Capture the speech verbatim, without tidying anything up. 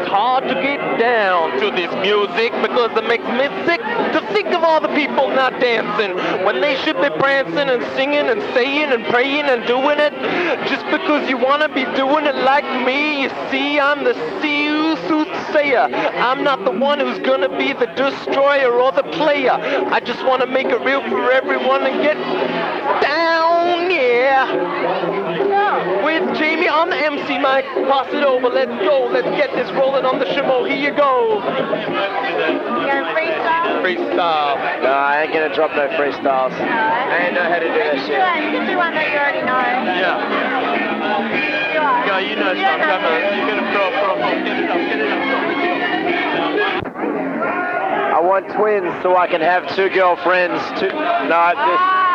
it's hard to get down to this music because it makes me sick to think of all the people not dancing when they should be prancing and singing and saying and praying and doing it just because you want to be doing it like me. You see, I'm the Sioux soothsayer. I'm not the one who's gonna be the destroyer or the player. I just want to make it real for everyone and get down, yeah. With Jamie on the M C mic, pass it over, let's go, let's get this rolling on the shimo, here you go. You gonna freestyle? Freestyle. No, I ain't gonna drop no freestyles. No. I ain't know how to do that shit. You can do one that you already know. Yeah. Do I? Go, you know You stuff, know come on. this. You're gonna throw, throw, throw, get it up, get it up. I want twins so I can have two girlfriends. Two, no, this.